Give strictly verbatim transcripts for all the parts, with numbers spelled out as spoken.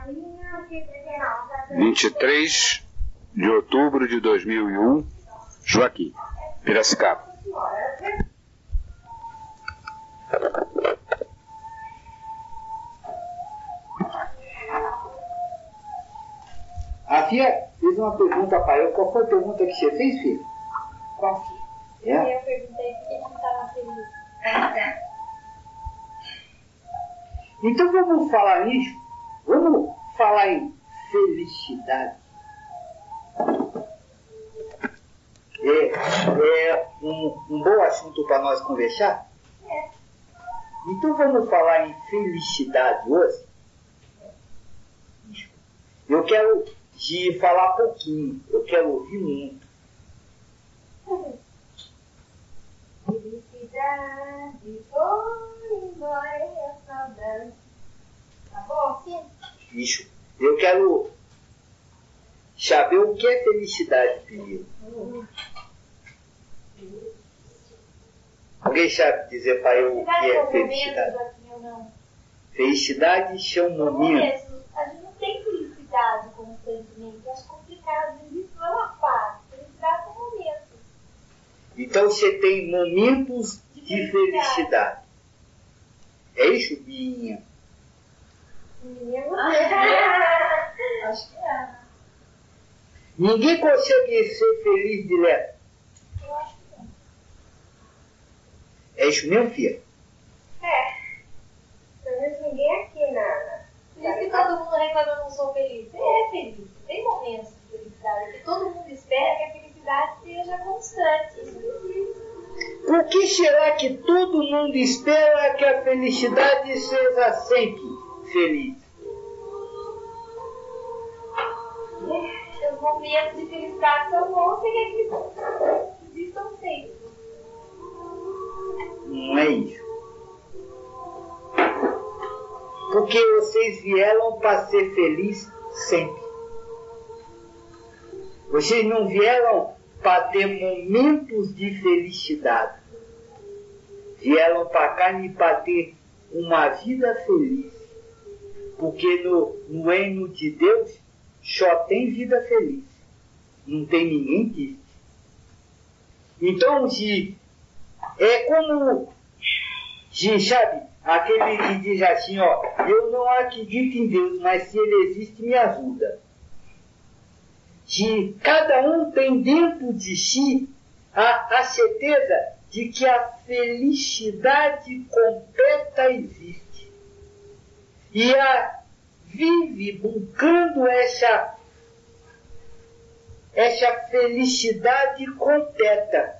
vinte e três de outubro de dois mil e um, Joaquim, Piracicaba. A Fia fez uma pergunta para eu. Qual foi a pergunta que você fez, filho? Qual filho? É? Eu perguntei por que ele estava feliz. Ah, tá. Então vamos falar nisso. Vamos falar em felicidade. É, é um, um bom assunto para nós conversar? É. Então vamos falar em felicidade hoje? Eu quero de falar pouquinho, eu quero ouvir muito. Felicidade foi embora e a saudade. Tá bom assim? Isso. Eu quero saber o que é felicidade primeiro. Uhum. Alguém sabe dizer para eu o que é Felicidade felicidade? são momentos, ou não? Felicidade são São momentos. momentos. A gente não tem felicidade constantemente. Eu acho complicado dizer isso, não é uma fase. Felicidade são momentos. Então você tem momentos de felicidade. É isso, Binha? Menino. Acho que é. Ninguém consegue ser feliz direto. Eu acho que não. É isso mesmo, filha? É. Pelo menos ninguém aqui na. Por isso que todo mundo reclama que eu não sou feliz. Você é feliz. Tem momentos de felicidade. Porque todo mundo espera que a felicidade seja constante. Isso não existe. Por que será que todo mundo espera que a felicidade seja sempre feliz? Os momentos de felicidade são bons e que existam sempre. Não é isso. Porque vocês vieram para ser felizes sempre. Vocês não vieram para ter momentos de felicidade. Vieram para cá e para ter uma vida feliz. Porque no, no reino de Deus só tem vida feliz. Não tem ninguém triste. Então, se, é como, se, sabe, aquele que diz assim, ó, eu não acredito em Deus, mas se Ele existe, me ajuda. Se cada um tem dentro de si a, a certeza de que a felicidade completa existe. E a vive buscando essa, essa felicidade completa.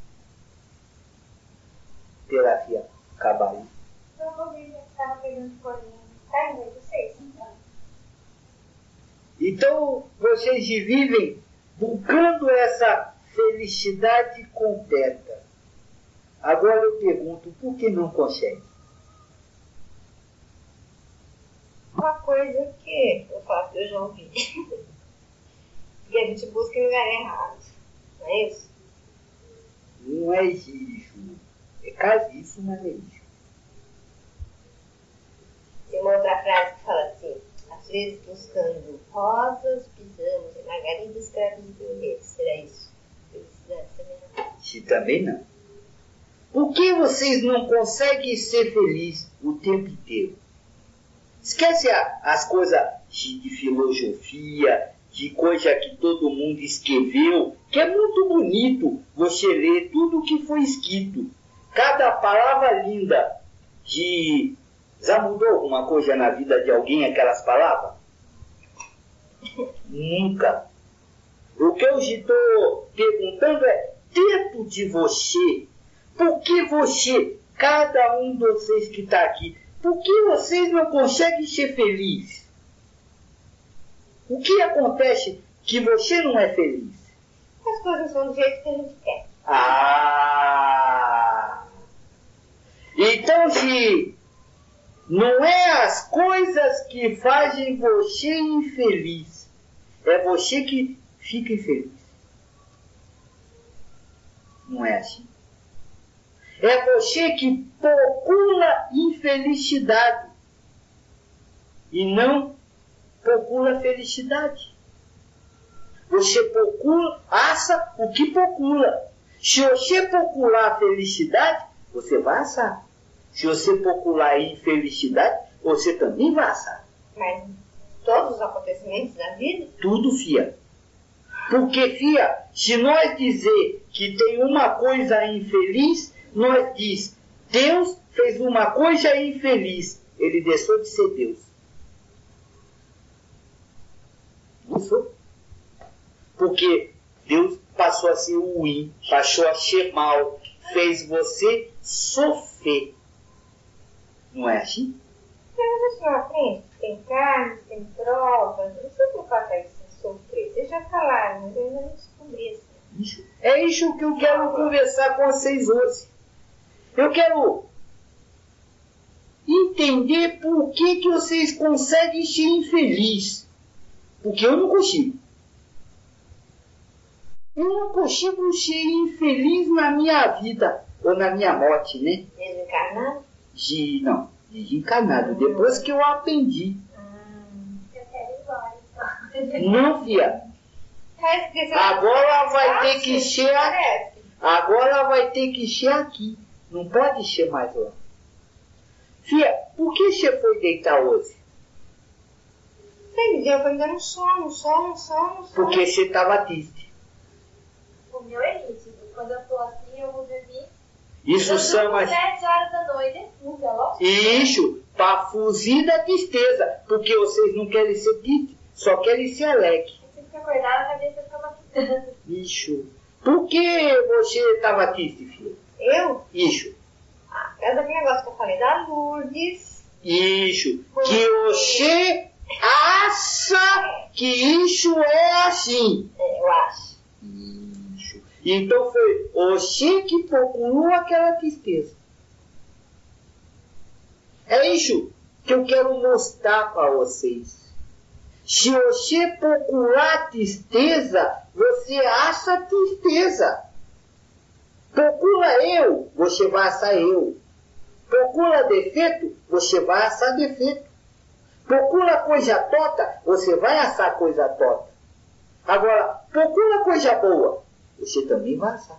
Terapia cabalista. Eu não vi que estava pegando colinha. Tá indo, vocês? Então vocês vivem buscando essa felicidade completa. Agora eu pergunto, por que não consegue? Uma coisa que eu faço, eu já ouvi. Porque a gente busca em lugar errado. Não é isso? Não é isso. É quase isso, mas é isso. Tem uma outra frase que fala assim: às vezes buscando rosas, pisamos em margaridas, cravos e violetas. Será isso? Felicidade também não. Se também não. Por que vocês não conseguem ser felizes o tempo inteiro? Esquece a, as coisas de, de filosofia, de coisa que todo mundo escreveu, que é muito bonito você ler tudo o que foi escrito. Cada palavra linda. De... Já mudou alguma coisa na vida de alguém aquelas palavras? Nunca. O que eu estou perguntando é, dentro de você, por que você, cada um de vocês que está aqui, por que vocês não conseguem ser felizes? O que acontece que você não é feliz? As coisas são do jeito que a gente quer. Ah! Então, se não é as coisas que fazem você infeliz, é você que fica infeliz. Não é assim. É você que procura infelicidade e não procura a felicidade. Você procura, acha o que procura. Se você procurar a felicidade, você vai achar. Se você procurar a infelicidade, você também vai achar. Mas todos os acontecimentos da vida? Tudo, fia. Porque, fia, se nós dizer que tem uma coisa infeliz, nós diz, Deus fez uma coisa infeliz. Ele deixou de ser Deus. Deixou. Porque Deus passou a ser ruim, passou a ser mal, fez você sofrer. Não é assim? Mas a senhora aprende, tem carnes, tem provas, vocês não fazem isso sem sofrer. Vocês já falaram, mas eu ainda não descobri isso. É isso que eu quero conversar com vocês hoje. Eu quero entender por que, que vocês conseguem ser infelizes. Porque eu não consigo. Eu não consigo ser infeliz na minha vida, ou na minha morte, né? Desencarnado? De, não, desencarnado. Hum. Depois que eu aprendi. Hum. Eu quero ir embora, então. Não, fia. Agora vai ter que ser aqui. Agora vai ter que ser aqui. Não pode ser mais lá. Fia, por que você foi deitar hoje? Sei, eu fui ainda no sono, sono, sono, sono. Porque você estava triste. O meu é nítido. Quando eu tô assim, eu vou dormir. Isso chama... sete horas da noite, no relógio. Isso, para fugir da tristeza. Porque vocês não querem ser tristes, só querem ser alegre. Você fica acordada, a cabeça fica matando. Isso. Por que você estava triste, filha? Eu? Isso. Ah, é daquele negócio que eu falei da Lourdes. Isso. Que você acha que isso é assim. É, eu acho. Isso. Então foi você que procurou aquela tristeza. É isso que eu quero mostrar para vocês. Se você procurar tristeza, você acha tristeza. Procura eu, você vai achar eu. Procura defeito, você vai achar defeito. Procura coisa torta, você vai achar coisa torta. Agora, procura coisa boa, você também vai achar.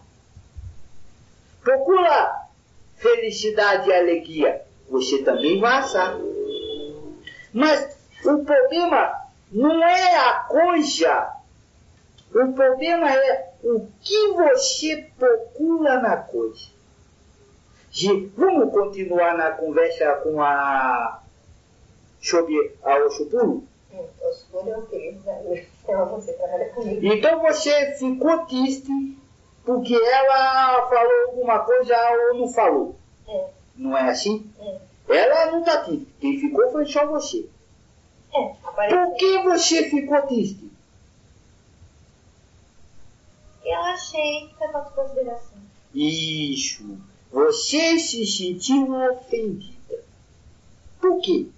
Procura felicidade e alegria, você também vai achar. Mas o problema não é a coisa. O problema é o que você procura na coisa. E vamos continuar na conversa com a sobre a Oxupuru? Hum, Oxupuru é o querido da Lourdes. Então você trabalha comigo. Então você ficou triste porque ela falou alguma coisa ou não falou. É. Não é assim? É. Ela não está triste. Quem ficou foi só você. É, apareceu. Por que você ficou triste? Eu achei que foi falta de consideração. Isso. Você se sentiu ofendida. Por quê?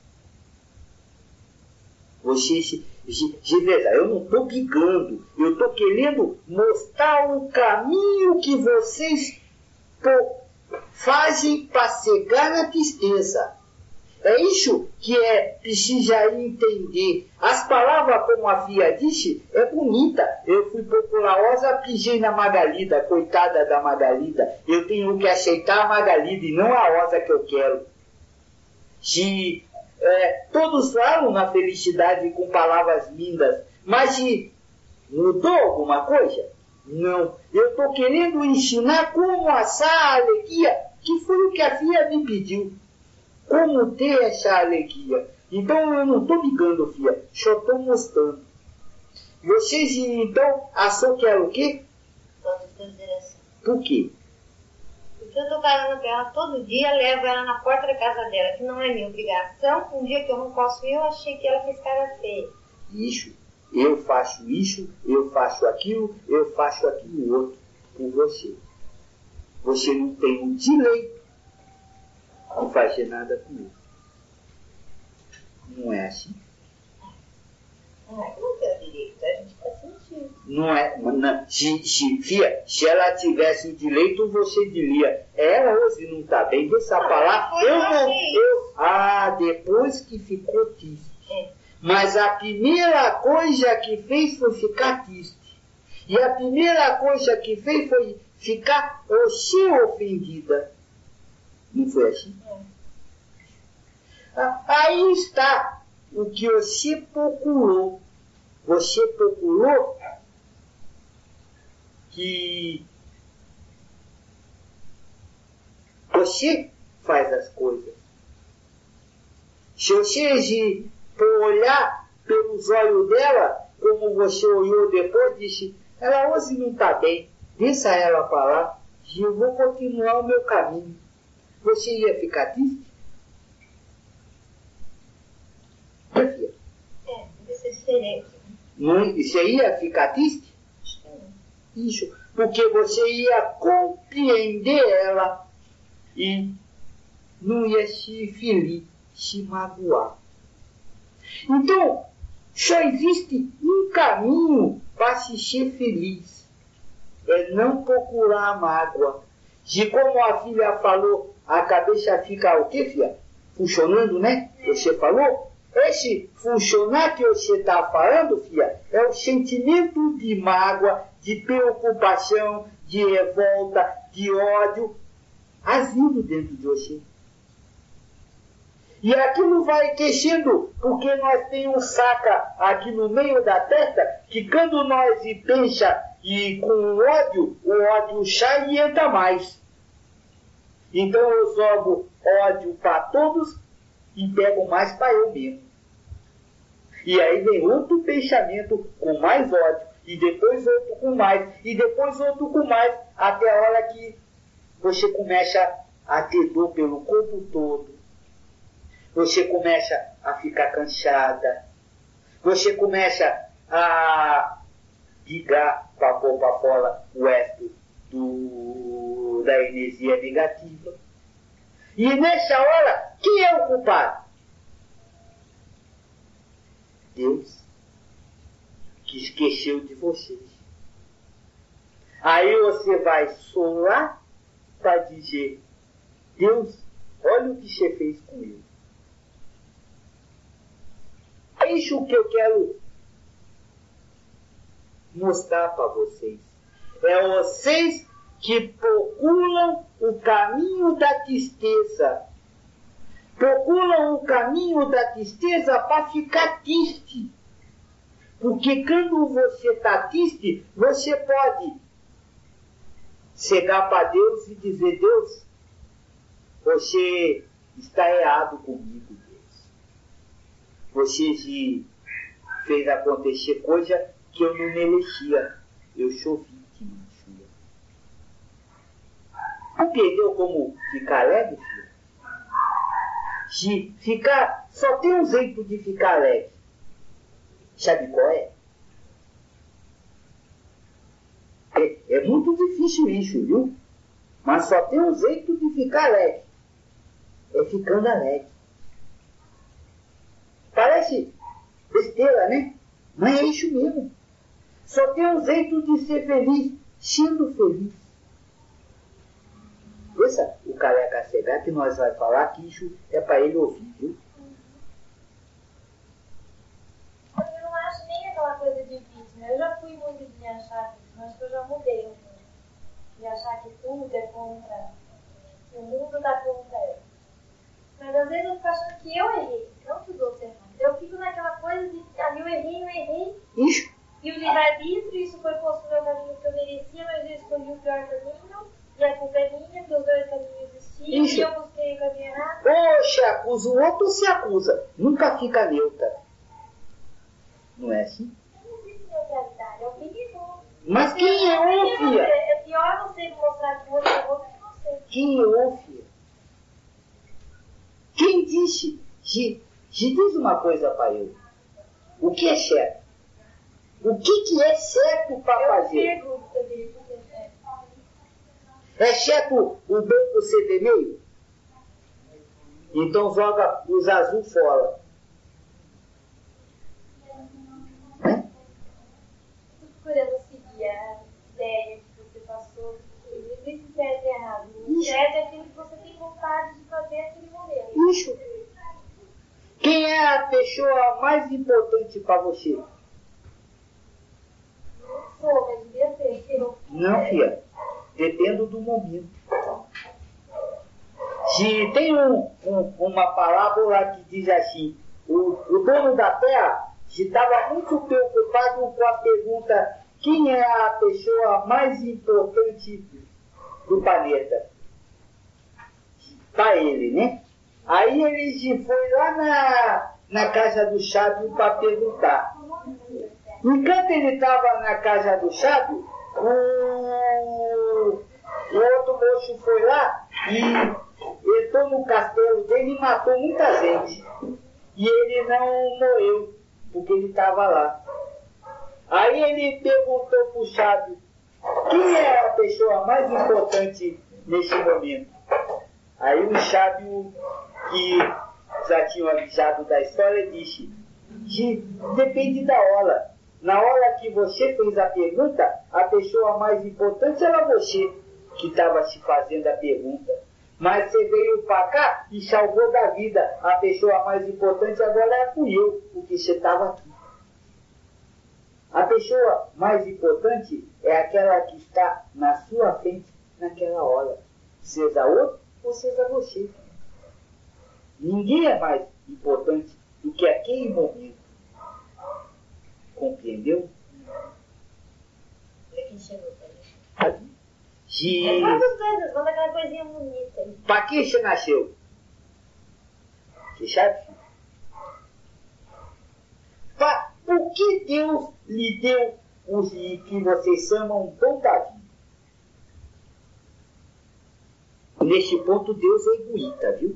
Você se... De verdade, eu não estou brigando. Eu estou querendo mostrar o caminho que vocês fazem para chegar na tristeza. É isso que é precisa entender. As palavras, como a Fia disse, é bonita. Eu fui populosa, pisei na Magalida, coitada da Magalida. Eu tenho que aceitar a Magalida e não a Rosa que eu quero. Se é, todos falam na felicidade com palavras lindas, mas se mudou alguma coisa? Não. Eu estou querendo ensinar como achar a alegria, que foi o que a Fia me pediu. Como ter essa alegria. Então eu não estou ligando, Fia, só estou mostrando. Vocês então achou que era o quê? Falta de consideração. Por quê? Porque eu estou casando com ela todo dia, levo ela na porta da casa dela, que não é minha obrigação. Um dia que eu não posso ir, eu achei que ela fez cara feia. Isso. Eu faço isso, eu faço aquilo, eu faço aquilo outro por você. Você não tem o direito de fazer nada comigo. Não é assim? Não é que não tem o direito, a gente está sentindo. Não é, não, se, se, Fia, se ela tivesse o direito, você diria, ela hoje não está bem, deixa eu falar, eu não, eu, ah, depois que ficou triste. É. Mas a primeira coisa que fez foi ficar triste. E a primeira coisa que fez foi ficar Oxê ofendida. Não foi assim? Ah, aí está o que Oxê procurou. Você procurou que você faz as coisas. Se você for olhar pelos olhos dela, como você olhou depois, disse, ela hoje não está bem, deixa ela para lá, e eu vou continuar o meu caminho. Você ia ficar triste? É, deve ser diferente. Não, você ia ficar triste? Acho que não. Isso, porque você ia compreender ela e não ia se ferir, se magoar. Então, só existe um caminho para se ser feliz. É não procurar a mágoa. E como a filha falou, a cabeça fica o quê, filha? Funcionando, né? Você falou? Esse funcionar que você está falando, filha, é o sentimento de mágoa, de preocupação, de revolta, de ódio, agindo dentro de você. E aquilo vai crescendo, porque nós temos um saca aqui no meio da testa, que quando nós pensa e com ódio, o ódio sai e entra mais. Então eu jogo ódio para todos e pego mais para eu mesmo. E aí vem outro pensamento com mais ódio, e depois outro com mais, e depois outro com mais, até a hora que você começa a ter dor pelo corpo todo. Você começa a ficar cansada. Você começa a ligar para pôr para fora o resto do, da energia negativa. E nessa hora, quem é o culpado? Deus, que esqueceu de vocês. Aí você vai solar para dizer, Deus, olha o que você fez comigo. É isso que eu quero mostrar para vocês. É vocês que procuram o caminho da tristeza. Procuram o caminho da tristeza para ficar triste. Porque quando você está triste, você pode chegar para Deus e dizer, Deus, você está errado comigo, Deus. Você fez acontecer coisa que eu não merecia. Eu sou vítima sua. Não entendeu como ficar alegre, filho? De ficar, só tem um jeito de ficar alegre. Sabe qual é? É, é muito difícil isso, viu? Mas só tem um jeito de ficar alegre. É ficando alegre. Parece besteira, né? Mas é isso mesmo. Só tem um jeito de ser feliz, sendo feliz. Essa, o careca cegar que nós vamos falar, que isso é para ele ouvir, viu? Eu não acho nem aquela coisa de vítima. Eu já fui muito de achar vítima, acho que eu já mudei um pouco. De achar que tudo é contra, que o mundo está contra eu. Mas às vezes eu fico achando que eu errei, não que os outros erraram. Eu fico naquela coisa de, ah, eu errei, eu errei. Isso. E o livre-arbítrio, isso foi posto no meu caminho que eu merecia, mas eu escolhi o pior caminho. E a culpa é minha, que os dois caminhos existiam, isso. E eu busquei o caminho errado. Ou se acusa o outro ou se acusa. Nunca fica neutra. Não é assim? Não existe neutralidade, é o perigo. Mas quem errou, filha? É pior você mostrar que o outro errou do que você. Quem errou, filha? Quem disse? Se, se diz uma coisa para eu. O que é certo? O que, que é certo para fazer? Eu pergunto também o que é certo. É certo o branco ser vermelho? Então joga os azul fora. Né? Estou procurando seguir a ideia que você passou. Não existe certo e errado. O certo é aquilo que você tem vontade de fazer naquele momento. Isso. Quem é a pessoa mais mais importante para você? Não sou, mas devia ser. Eu... Não, filha. Depende do momento. Se tem um, um, uma parábola que diz assim, o, o dono da terra estava muito preocupado com a pergunta: quem é a pessoa mais importante do planeta? Para ele, né? Aí ele foi lá na, na casa do sábio para perguntar. Enquanto ele estava na casa do sábio, o, o outro moço foi lá e entrou no castelo dele e matou muita gente. E ele não morreu, porque ele estava lá. Aí ele perguntou para o sábio: quem é a pessoa mais importante nesse momento? Aí o sábio, que já tinha avisado da história, disse: depende da hora. Na hora que você fez a pergunta, a pessoa mais importante era você que estava se fazendo a pergunta. Mas você veio para cá e salvou da vida. A pessoa mais importante agora fui eu, porque você estava aqui. A pessoa mais importante é aquela que está na sua frente naquela hora. Seja outro ou seja você. Ninguém é mais importante do que aquele momento. Compreendeu? Olha quem chegou pra gente. Se... É só as coisas, manda aquela coisinha bonita. Para que você nasceu? Você sabe? Pra... Por que Deus lhe deu o que vocês chamam dom da vida? Neste ponto, Deus é egoísta, viu?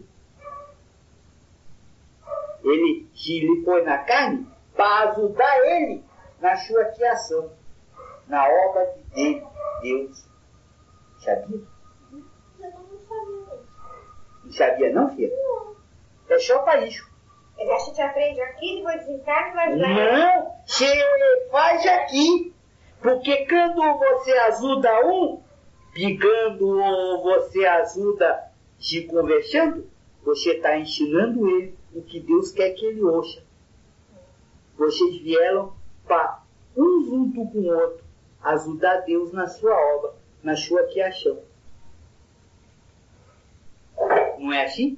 Ele se lhe põe na carne para ajudar ele na sua criação, na obra de dele, Deus. Sabia? Eu não sabia. Não sabia não, filha? Não. É só para isso. Ele acha que aprende aqui, depois desencarna e vai ajudar ele. Não, você faz aqui. Porque quando você ajuda um, pegando ou você ajuda se conversando, você está ensinando ele o que Deus quer que ele ouça. Vocês vieram para um junto com o outro ajudar Deus na sua obra, na sua criação. Não é assim?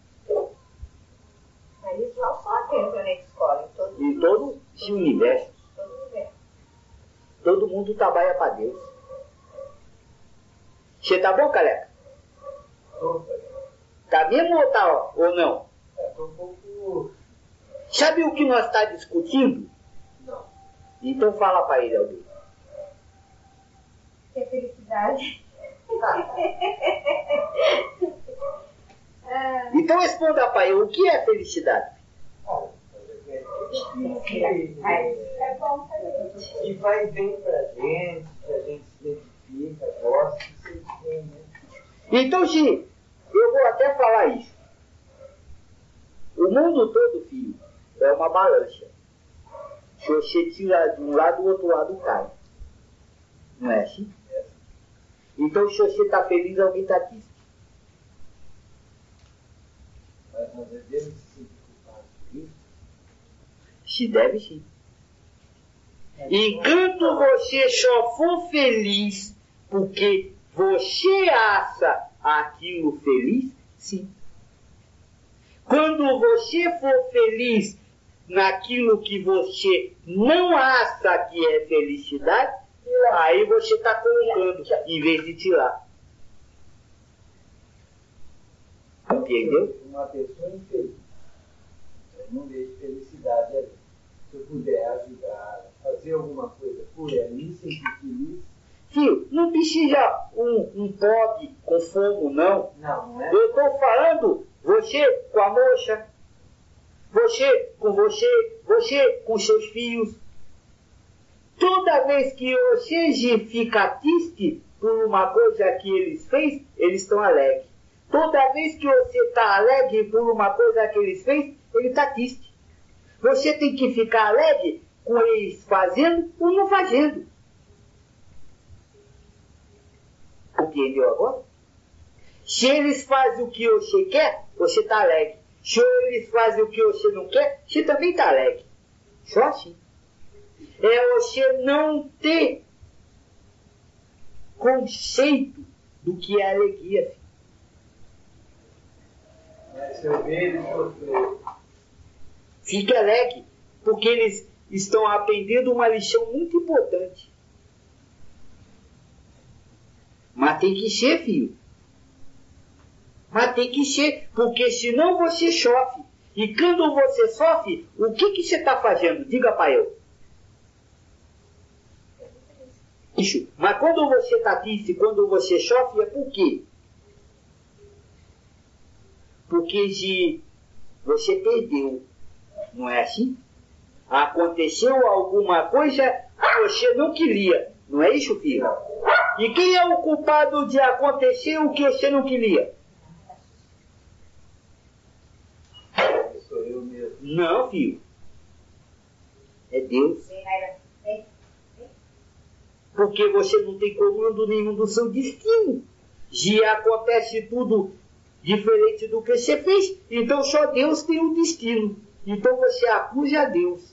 Mas isso não só aqui no planeta escola, em todo Em todo esse universo. todo universo. Todo mundo trabalha para Deus. Você tá bom, careca? Tá mesmo ou tá, ou não? Tô um pouco... Sabe o que nós está discutindo? Não. Então fala para ele, alguém. Que é felicidade. é... Então responda para ele, o que é felicidade? é bom pra gente. E faz bem pra gente, pra gente se identifica, gosta, se sente bem, né? Então, se eu vou até falar isso. O mundo todo, filho, é uma balança. Se você tira de um lado, o outro lado cai. Não é assim? Então, se você está feliz, alguém está triste. Mas nós devemos se sentir culpados por isso. Se deve, sim. Enquanto você só for feliz porque você acha aquilo feliz, sim. Quando você for feliz naquilo que você não acha que é felicidade, aí você está colocando em vez de tirar. Entendeu? Uma pessoa infeliz, eu não vejo felicidade ali. Se eu puder ajudar, fazer alguma coisa por ali, sentir feliz. Filho, não precisa um, um pobre com fogo, não. Não, não é? Eu estou falando, você com a moça, você com você, você com seus filhos. Toda vez que você fica triste por uma coisa que eles fez, eles estão alegres. Toda vez que você está alegre por uma coisa que eles fez, ele está triste. Você tem que ficar alegre com eles fazendo ou não fazendo. Entendeu agora? Se eles fazem o que você quer, você está alegre. Se eles fazem o que você não quer, você também está alegre. Só assim. É você não ter conceito do que é alegria, filho. Mas se eu ver eles sofrer. Fique alegre, porque eles estão aprendendo uma lição muito importante. Mas tem que ser, filho. Mas tem que ser, porque senão você sofre. E quando você sofre, o que, que você está fazendo? Diga para eu. Isso. Mas quando você está triste, quando você sofre, é por quê? Porque se você perdeu, não é assim? Aconteceu alguma coisa que você não queria, não é isso, filho? E quem é o culpado de acontecer o que você não queria? Sou eu mesmo. Não, filho. É Deus. Porque você não tem comando nenhum do seu destino. Se acontece tudo diferente do que você fez, então só Deus tem o destino. Então você acusa a Deus.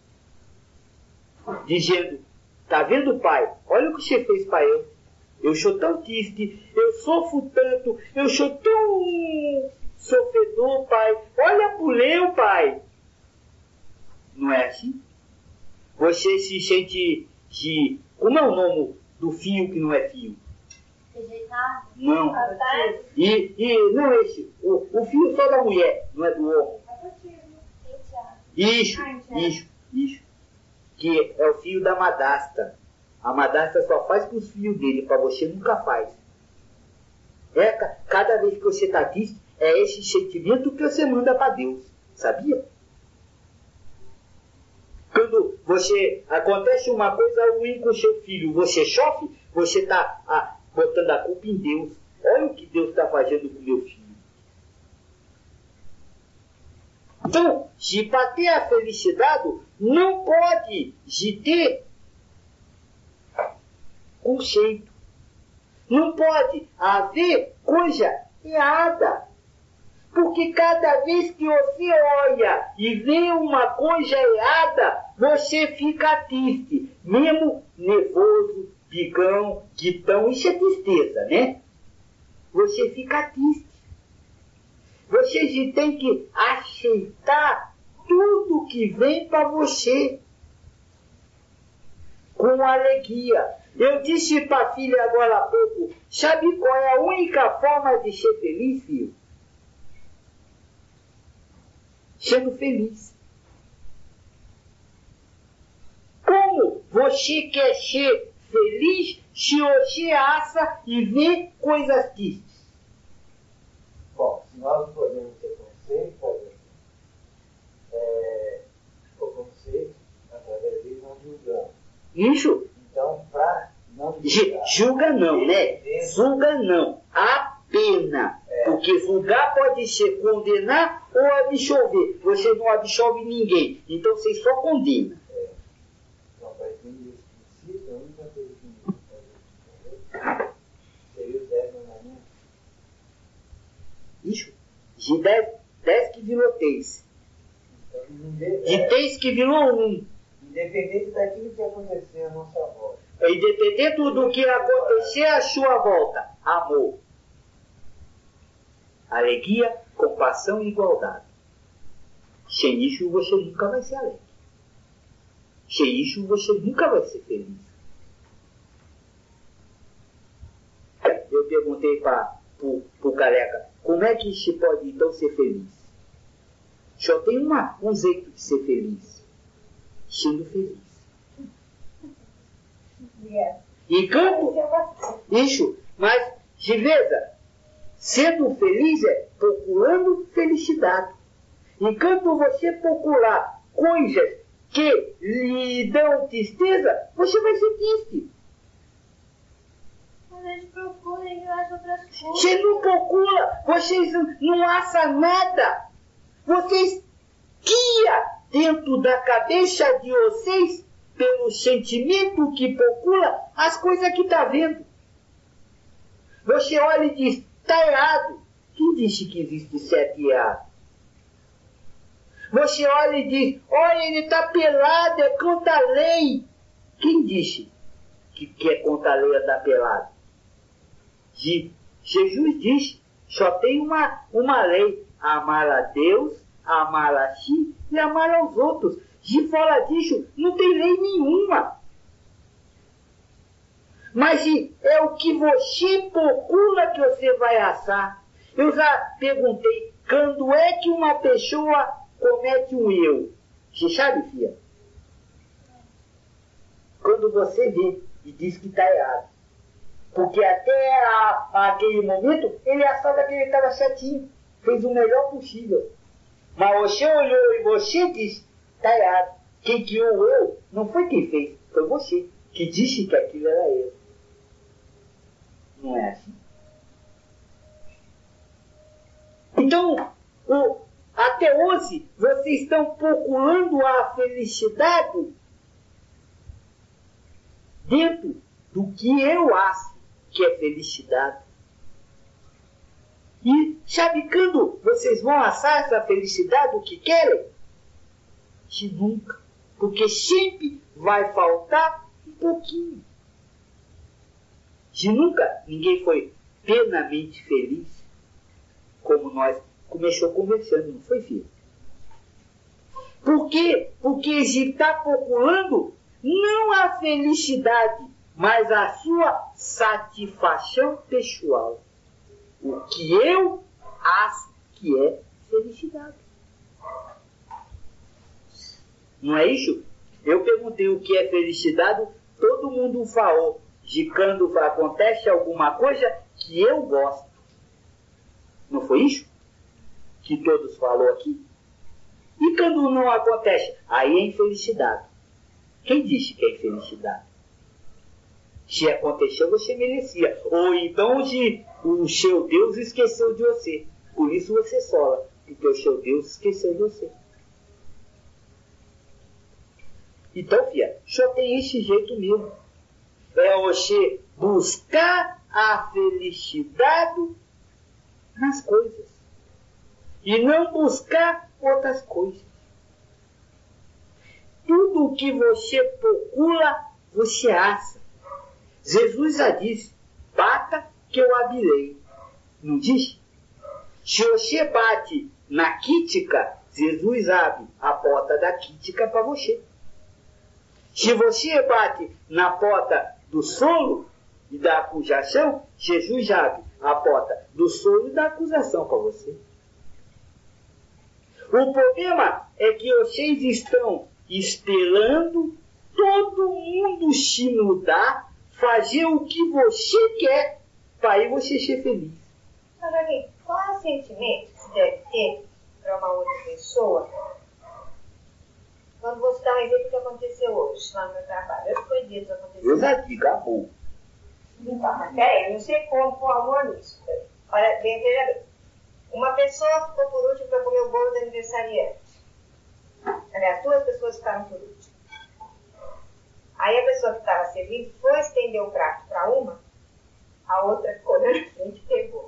Dizendo, tá vendo, pai? Olha o que você fez para eu. Eu sou tão triste, eu sofro tanto, eu sou tão sofredor, pai. Olha pro Leo, pai. Não é assim? Você se sente de... Como é o nome do fio que não é fio? Rejeitado? Não. E, e não esse. O, o fio só da mulher, não é do homem. Isso, isso, isso. Que é o fio da madasta. A madasta só faz com os fios dele, para você nunca faz. É, cada vez que você está triste, é esse sentimento que você manda para Deus. Sabia? Quando você acontece uma coisa ruim com seu filho, você sofre, você está ah, botando a culpa em Deus. Olha o que Deus está fazendo com meu filho. Então, se para ter a felicidade, não pode se ter conceito. Não pode haver coisa errada. Porque cada vez que você olha e vê uma coisa errada, você fica triste. Mesmo nervoso, bigão, guitão, isso é tristeza, né? Você fica triste. Você tem que aceitar tudo que vem para você com alegria. Eu disse para a filha agora há pouco, sabe qual é a única forma de ser feliz, filho? Sendo feliz. Como você quer ser feliz se você acha e vê coisas tristes? Bom, se nós não podemos ter conceito, por exemplo, é, o conceito, através dele, nós julgamos. Isso. Então, para não julgar... Julga não, né? Julga não. Apenas. É. Porque julgar pode ser condenar ou absolver. Você não absolve ninguém. Então você só condena. É. Então, para entender esse princípio, a única coisa que me fazer seria os dez mandamentos. Isso. De dez, dez que virou três. Então, de é. três que virou um. Independente daquilo que acontecer à nossa volta. Independente do que acontecer à sua volta. Amor. Alegria, compaixão e igualdade. Sem isso você nunca vai ser alegre. Sem isso você nunca vai ser feliz. Eu perguntei para o Careca, como é que se pode então ser feliz? Só tem uma, um jeito de ser feliz. Sendo feliz. Yeah. E quando... Isso, mas, de veja, sendo feliz é procurando felicidade. Enquanto você procurar coisas que lhe dão tristeza, você vai ser triste. Mas a gente procura e acha outras coisas. Você não procura, vocês não acham nada. Vocês criam dentro da cabeça de vocês, pelo sentimento que procura, as coisas que está vendo. Você olha e diz, está errado. Quem disse que existe certo e errado? Você olha e diz, olha, ele está pelado, é contra a lei. Quem disse que, que é contra a lei andar pelado? Je, Jesus disse, só tem uma, uma lei, amar a Deus, amar a si e amar aos outros. De fora disso, não tem lei nenhuma. Mas é o que você procura que você vai assar. Eu já perguntei, quando é que uma pessoa comete um erro? Você sabe, filha? Quando você vê e diz que está errado. Porque até a, aquele momento, ele achava que ele estava certinho. Fez o melhor possível. Mas você olhou e você disse, está errado. Quem criou o eu não foi quem fez, foi você, que disse que aquilo era eu. Não é assim? Então, o, até hoje, vocês estão procurando a felicidade dentro do que eu acho que é felicidade. E sabe quando vocês vão achar essa felicidade, o que querem? Se nunca. Porque sempre vai faltar um pouquinho. Se nunca ninguém foi plenamente feliz, como nós começou conversando, não foi, filho? Por quê? Porque se está procurando não a felicidade, mas a sua satisfação pessoal. O que eu acho que é felicidade. Não é isso? Eu perguntei o que é felicidade, todo mundo falou. De quando acontece alguma coisa que eu gosto. Não foi isso? Que todos falou aqui? E quando não acontece? Aí é infelicidade. Quem disse que é infelicidade? Se aconteceu, você merecia. Ou então se o seu Deus esqueceu de você. Por isso você sola. Porque o seu Deus esqueceu de você. Então, filha, só tem esse jeito mesmo. É você buscar a felicidade nas coisas. E não buscar outras coisas. Tudo o que você procura, você acha. Jesus já disse, bata que eu abrirei. Não disse? Se você bate na quítica, Jesus abre a porta da quítica para você. Se você bate na porta do solo e da acusação, Jesus abre a porta do solo e da acusação para você. O problema é que vocês estão esperando todo mundo se mudar, fazer o que você quer, para aí você ser feliz. Mas, alguém, qual é o sentimento que se deve ter para uma outra pessoa? Quando você dá um exemplo que aconteceu hoje, lá no meu trabalho. Hoje foi dia que aconteceu. Eu já digo, amor. Então, mas peraí, eu não sei como pôr amor nisso. Olha, bem, veja bem. Uma pessoa ficou por último para comer o bolo do aniversariante. Aliás, duas pessoas ficaram por último. Aí a pessoa que estava servindo foi estender o prato para uma, a outra ficou na frente e pegou.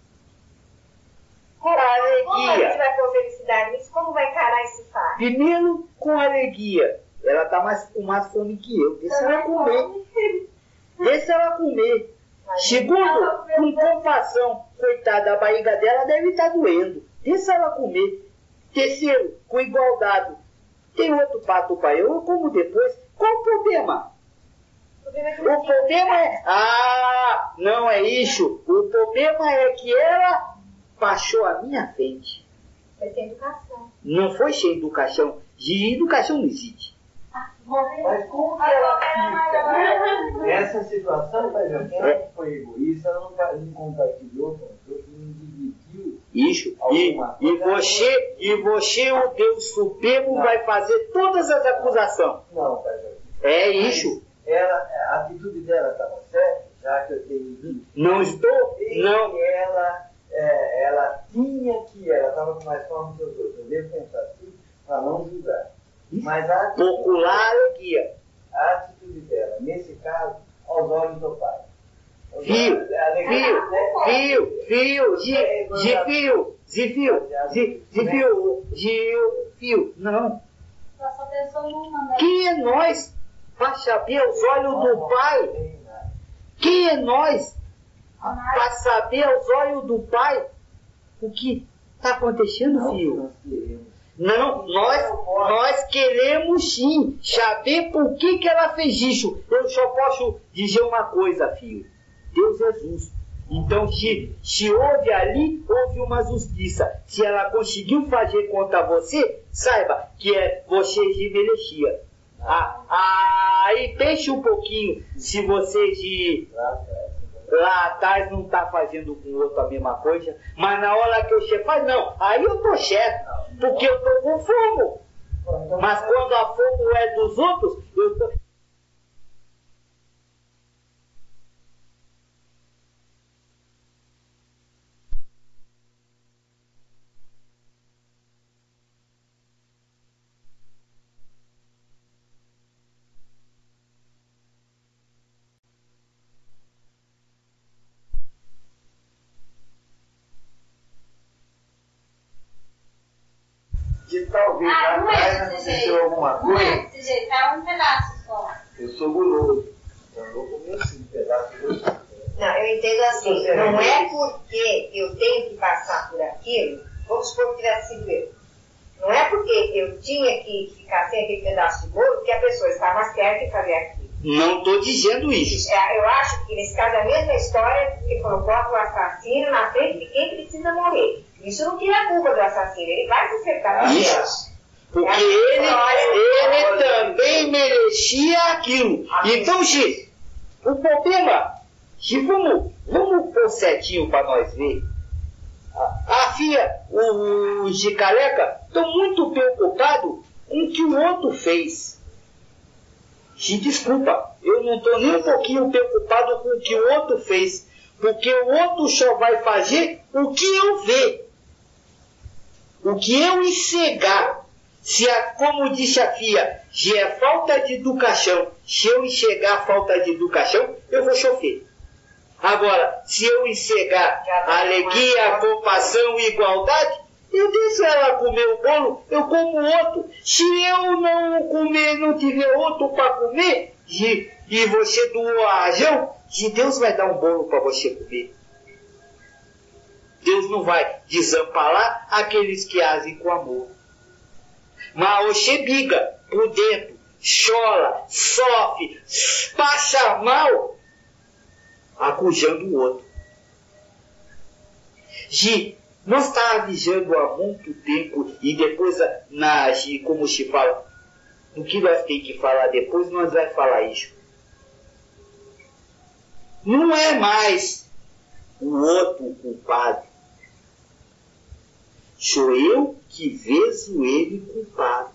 Com alegria. Como a gente vai pôr felicidade nisso? Como vai encarar esse fato? Primeiro, com alegria. Ela está mais, com mais fome que eu. Deixa ela comer. Deixa ela comer. Segundo, com compaixão. Coitada, a barriga dela deve estar doendo. Deixa ela comer. Terceiro, com igualdade. Tem outro prato para eu, eu como depois. Qual o problema? O problema é que O problema é... Ah, não é isso. O problema é que ela passou à minha frente. Foi sem educação. Não foi sem educação. De educação não existe. Mas como que ela fica? Nessa situação, por exemplo, ela foi egoísta, ela não, não compartilhou com os outros, não dividiu. Isso. E, e, você, e você, o Deus Supremo, não. vai fazer todas as acusações. Não, pai Joaquim. É isso. Ela, a atitude dela estava certa, já que eu tenho visto. Não estou. E Não. Ela, é, ela tinha que, ela estava com mais fome que os outros. Eu devo pensar assim, para não julgar. Mas a atitude, Popular alegria. a atitude dela, nesse caso, aos olhos do pai. Fio, fio, fio, fio, de, de fio. Zifio, Zifio, Gil, Fio, não. Essa pessoa não manda. Quem é nós para saber os olhos do Pai? Quem é nós para saber aos olhos do Pai o que está acontecendo, filho? Não, nós, nós queremos sim saber por que, que ela fez isso. Eu só posso dizer uma coisa, filho. Deus é justo. Então, se, se houve ali, houve uma justiça. Se ela conseguiu fazer contra você, saiba que é você de merecia. Ah, ah, aí pense um pouquinho se você de lá atrás não está fazendo com o outro a mesma coisa, mas na hora que você faz, não, aí eu tô certo, porque eu tô com fogo. Mas quando a fogo é dos outros, eu tô... De talvez Ah, não é atrás desse aconteceu jeito. alguma Não coisa. é desse jeito, é um pedaço só. Eu sou guloso. Então eu vou comer esse pedaço de Não, eu entendo assim, não é porque eu tenho que passar por aquilo, vamos supor que tivesse sido eu. Não é porque eu tinha que ficar sem aquele pedaço de bolo que a pessoa estava certa em fazer aquilo. Não estou dizendo isso. É, eu acho que nesse caso é a mesma história que falou, bota o assassino na frente de quem precisa morrer. Isso não tira a culpa do assassino, ele vai se acertar com Deus. Porque ele, ele também merecia aquilo. Então, se o problema, se vamos, vamos pôr certinho para nós ver, a, a filha, o Gicaleca, estão muito preocupados com o que o outro fez. Se desculpa, eu não estou nem um pouquinho preocupado com o que o outro fez, porque o outro só vai fazer o que eu ver, o que eu enxergar. Se, a, como disse a filha, se é falta de educação, se eu enxergar a falta de educação, eu vou chover. Agora, se eu enxergar alegria, compassão e igualdade, eu deixo ela comer o bolo, eu como outro. Se eu não comer, não tiver outro para comer, e, e você doou a rajão, se Deus vai dar um bolo para você comer. Deus não vai desamparar aqueles que agem com amor. Mas você briga por dentro, chora, sofre, passa mal, acusando o outro. Gi, nós estamos avisando há muito tempo e depois, na, como se fala, no que nós temos que falar depois, nós vamos falar isso. Não é mais o outro o culpado. Sou eu que vejo ele culpado.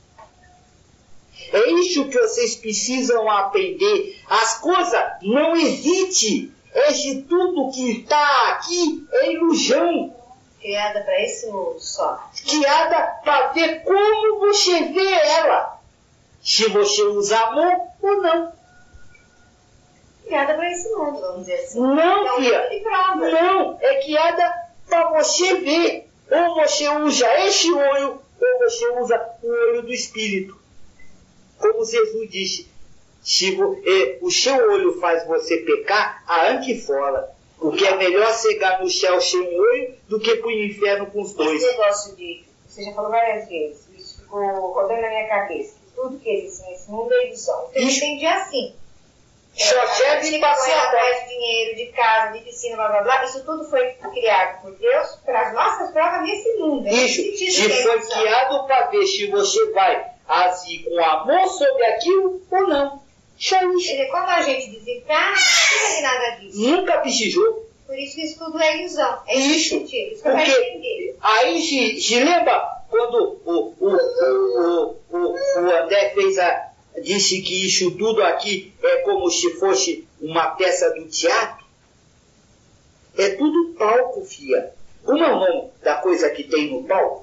É isso que vocês precisam aprender. As coisas não existem. É de tudo que está aqui é ilusão. Criada para esse mundo só. Criada para ver como você vê ela. Se você usa amor ou não. Criada para esse mundo, vamos dizer assim. Não, é um filha. de prova. Não, é criada para você ver. Ou você usa esse olho, ou você usa o olho do Espírito. Como Jesus disse, se eh, o seu olho faz você pecar, arranque fora. Porque é melhor cegar no céu sem um olho do que para o inferno com os dois. Esse negócio de, você já falou várias vezes, isso ficou rodando na minha cabeça. Tudo que existe nesse mundo é ilusão. Eu entendi assim. Só serve para correr atrás de dinheiro, de casa, de piscina, blá blá blá. Isso tudo foi criado por Deus para as nossas provas nesse mundo. Isso, se foi criado para ver se você vai agir com amor sobre aquilo ou não. Só isso. Quer dizer, como a gente desencarna, não tem nada disso. Nunca precisou. Por isso que isso tudo é ilusão. É isso. Isso que eu Porque entender. aí se, se lembra quando o, o, o, o, o André fez a. Disse que isso tudo aqui é como se fosse uma peça do teatro. É tudo palco, filha. Como é o nome da coisa que tem no palco?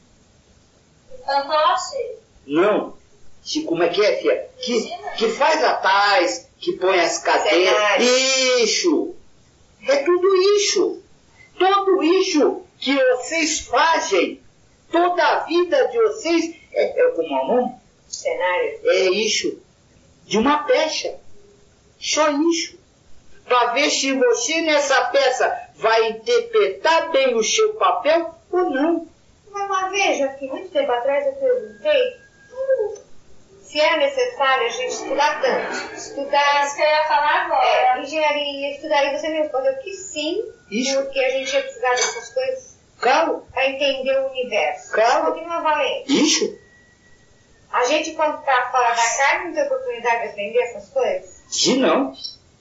Fantoche. Não. Se, como é que é, filha? Que, que faz a paz, que põe as cadeiras. Isso. É tudo isso. Tudo isso que vocês fazem, toda a vida de vocês, é, é como é o nome? Cenário. É isso, de uma peça. Só isso. Para ver se você nessa peça vai interpretar bem o seu papel ou não. Mas uma vez, aqui, muito tempo atrás, eu perguntei hum, se era necessário a gente estudar tanto. Estudar. Isso que eu ia falar agora. É, engenharia, estudar. E você me respondeu que sim, Isso. porque a gente ia precisar dessas coisas Claro, para entender o universo. Claro. Continua valendo. isso. A gente, quando está fora da carne, não tem oportunidade de aprender essas coisas? Se não,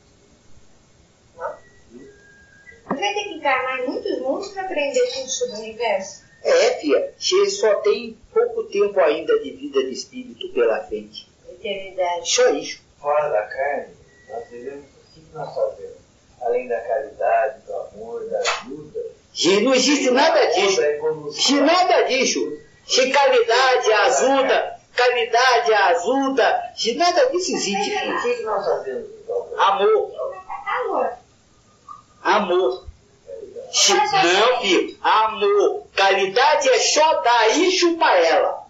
Não. Você vai ter que encarnar em muitos mundos para aprender tudo sobre o universo. é, filha, você só tem pouco tempo ainda de vida de espírito pela frente. Eternidade. Só isso. Fora da carne, nós devemos, o que nós fazemos? Além da caridade, do amor, da ajuda. Se não existe nada disso. Da evolução. Se nada disso. Se caridade ajuda, caridade ajuda, se nada disso existe, O filho. que que nós fazemos então? Amor, Amor. amor. Se, não, filho, amor. Caridade é só dar isso para ela.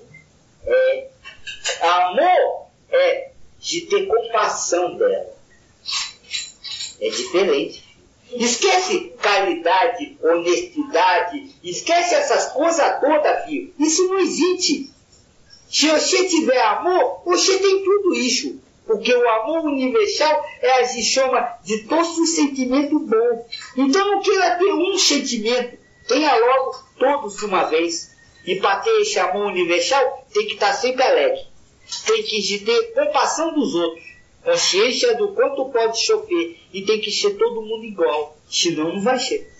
É, amor é de ter compaixão dela. É diferente. Esquece caridade, honestidade, esquece essas coisas todas, filho. Isso não existe. Se você tiver amor, você tem tudo isso. Porque o amor universal é a que chama de todo sentimento bom. Então não queira ter um sentimento, tenha logo todos de uma vez. E para ter esse amor universal, tem que estar sempre alegre. Tem que ter compaixão dos outros. Consciência do quanto pode sofrer. E tem que ser todo mundo igual. Senão não vai ser.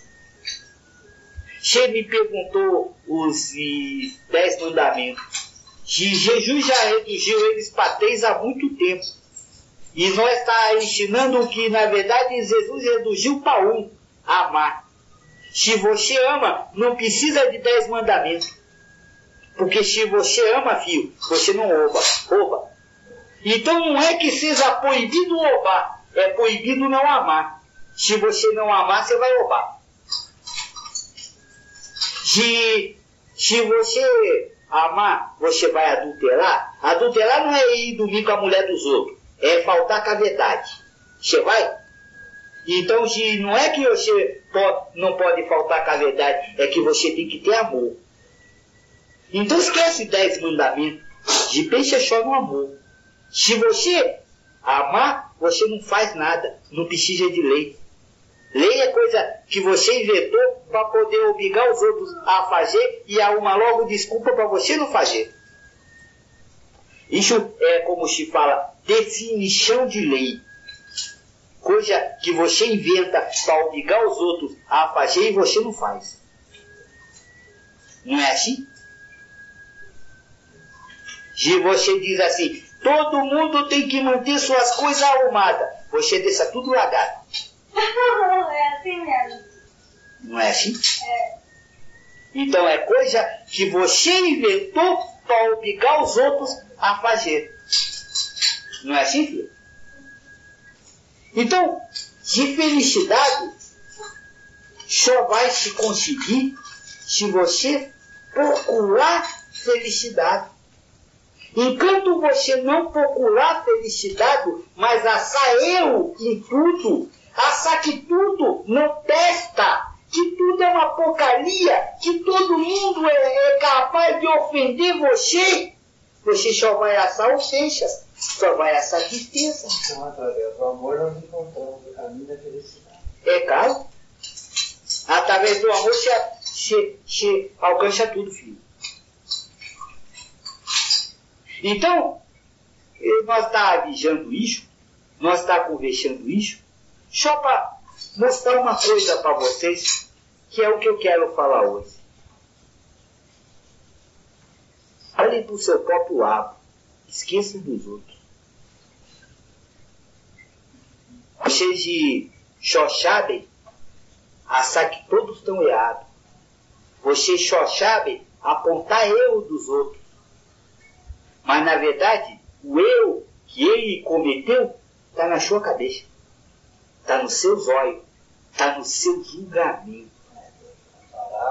Você me perguntou os eh, dez mandamentos. Jesus já reduziu eles para três há muito tempo. E nós estamos ensinando que, na verdade, Jesus reduziu para um. Amar. Se você ama, não precisa de dez mandamentos. Porque se você ama, filho, você não rouba. Rouba. Então não é que seja proibido roubar, é proibido não amar. Se você não amar, você vai roubar. Se, se você amar, você vai adulterar. Adulterar não é ir dormir com a mulher dos outros, é faltar com a verdade. Você vai? Então se não é que você pode, não pode faltar com a verdade, é que você tem que ter amor. Então esquece dez mandamentos, de pensa só no amor. Se você amar, você não faz nada, não precisa de lei. Lei é coisa que você inventou para poder obrigar os outros a fazer e arrumar logo desculpa para você não fazer. Isso é como se fala, definição de lei. Coisa que você inventa para obrigar os outros a fazer e você não faz. Não é assim? Se você diz assim, todo mundo tem que manter suas coisas arrumadas, você deixa tudo largado. É assim mesmo. Não é assim? É. Então é coisa que você inventou para obrigar os outros a fazer. Não é assim, filho? Então, de felicidade só vai se conseguir se você procurar felicidade. Enquanto você não procurar felicidade, mas achar eu em tudo, achar que tudo não presta, que tudo é uma porcaria, que todo mundo é, é capaz de ofender você, você só vai achar ofensas, só vai achar tristeza. Então, através do amor, nós encontramos o caminho da felicidade. É claro. Através do amor você, você, você alcança tudo, filho. Então, nós estamos avisando isso, nós estamos conversando isso, só para mostrar uma coisa para vocês, que é o que eu quero falar hoje. Olhem para o seu próprio lado, esqueçam dos outros. Vocês de só sabem achar que todos estão errados. Vocês só sabem apontar erro dos outros. Mas, na verdade, o erro que ele cometeu está na sua cabeça. Está nos seus olhos. Está no seu julgamento.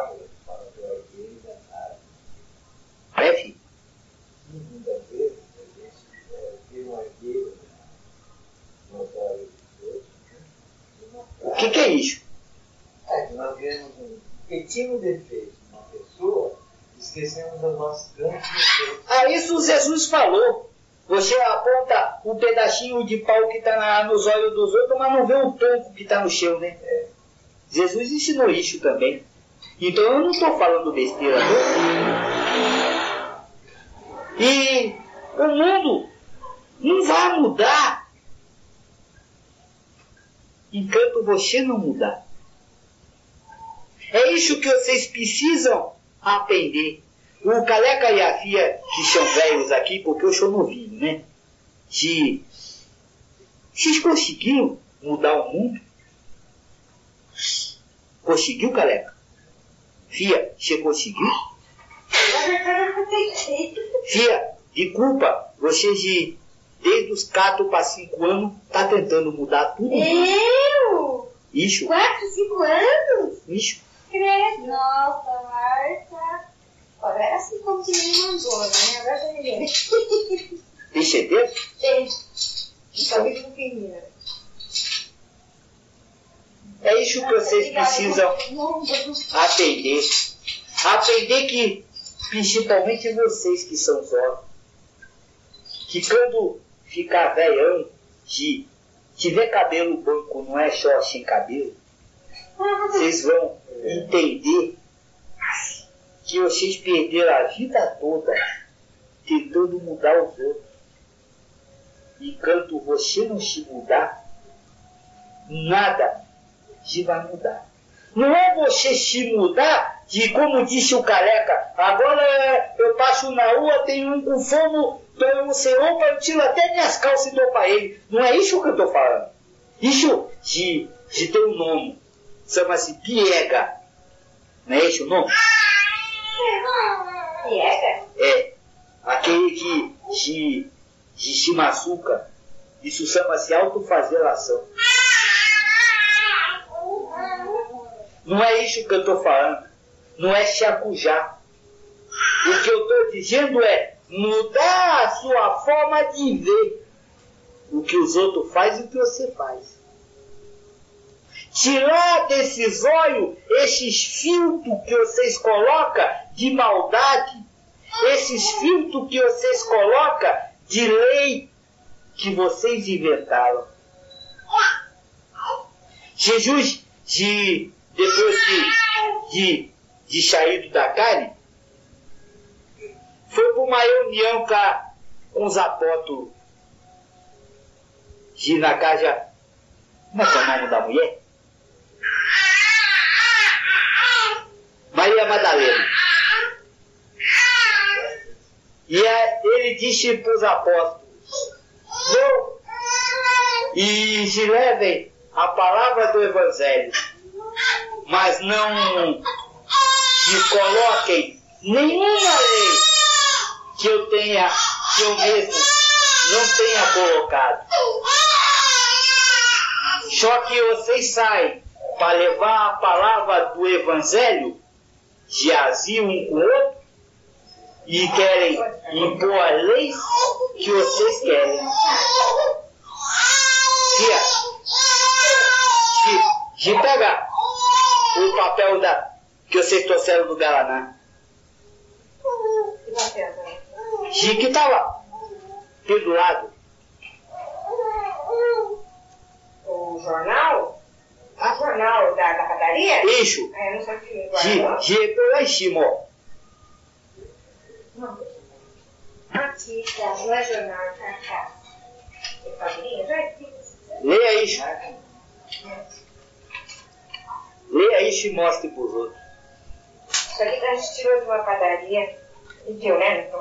que, que é isso? É que nós vemos um pequeno defeito de uma pessoa, esquecemos das nossas grandes defeitos. Ah, isso Jesus falou. Você aponta um pedacinho de pau que está nos olhos dos outros, mas não vê o tronco que está no chão, né? É. Jesus ensinou isso também. Então eu não estou falando besteira, não. E o mundo não vai mudar enquanto você não mudar. É isso que vocês precisam aprender. O Careca e a Fia, que são velhos aqui, porque eu sou novinho, né? Se vocês conseguiram mudar o mundo? Conseguiu, Careca? Fia, você conseguiu? Fia, de culpa, você de, desde os quatro para cinco anos, tá tentando mudar tudo. Eu? Isso. quatro, cinco anos? Isso. Credo. Nossa, Marta. Olha, era assim como você me mandou, né? Agora já me lembro. Tem certeza? Tem. Só vi no pequenino. É isso que vocês precisam aprender. Aprender que, principalmente vocês que são jovens, que quando ficar velhão, se tiver cabelo branco, não é só sem cabelo, vocês vão entender que vocês perderam a vida toda tentando mudar os outros. Enquanto você não se mudar, nada se vai mudar. Não é você se mudar de, como disse o Careca, agora eu passo na rua, tem um com fome, então você roupa, eu tiro até minhas calças e dou para ele. Não é isso que eu estou falando. Isso de, de ter um nome, chama-se piega. Não é esse o nome? Piega? É. Aquele que se, se, se machuca. Isso chama-se autoflagelação. Não é isso que eu estou falando. Não é se acujar. O que eu estou dizendo é mudar a sua forma de ver o que os outros fazem e o que você faz. Tirar desses olhos esses filtros que vocês colocam de maldade, esses filtros que vocês colocam de lei que vocês inventaram. Jesus, de, depois de, de, de saído da carne, foi para uma reunião com os apóstolos de ir na casa. Como é que é o nome da mulher? Maria Madalena. E a, ele disse para os apóstolos: vão e se levem a palavra do Evangelho, mas não se coloquem nenhuma lei que eu tenha, que eu mesmo não tenha colocado. Só que vocês saem para levar a palavra do Evangelho, jaziam um com o outro e querem impor as leis que vocês querem. Tia, de, de pegar o papel da, que vocês trouxeram do Galaná. De que está lá, pendurado. O jornal? O jornal da, da padaria? Isso. É, não sei o que. De, de por lá em cima, ó. Notícia, não é jornal, tá cá. É padaria? Já é. Leia isso. Leia isso e mostre para os outros. Isso aqui a gente tirou de uma padaria. E deu, né?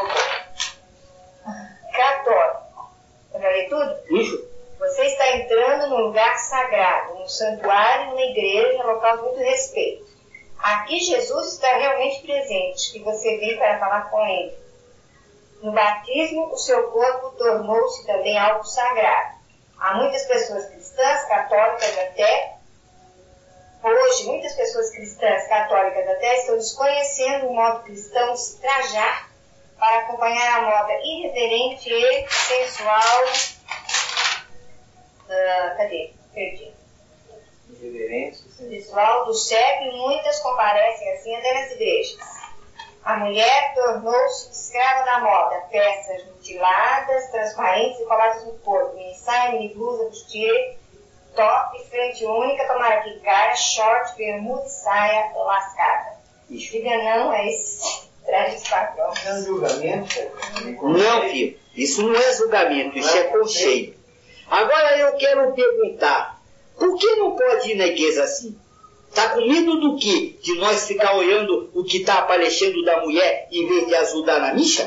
Católico. Eu falei tudo? Isso. Você está entrando num lugar sagrado, num santuário, numa igreja, um local de muito respeito. Aqui Jesus está realmente presente, e você veio para falar com ele. No batismo, o seu corpo tornou-se também algo sagrado. Há muitas pessoas cristãs, católicas até, hoje muitas pessoas cristãs, católicas até, estão desconhecendo o modo cristão de se trajar para acompanhar a moda irreverente e sensual. Uh, cadê? Perdi. crentes. Pessoal do século, muitas comparecem assim até nas igrejas. A mulher tornou-se escrava da moda. Peças mutiladas, transparentes e coladas no corpo. Mini saia, mini blusa, bustier, top, frente única, tomara que cara, short, bermuda e saia lascada. Diga não a esse traje padrão. É um julgamento? Não, filho. Isso não é julgamento, isso é conceito. Agora eu quero perguntar, por que não pode ir na igreja assim? Está com medo do quê? De nós ficar olhando o que está aparecendo da mulher em vez de ajudar na missa?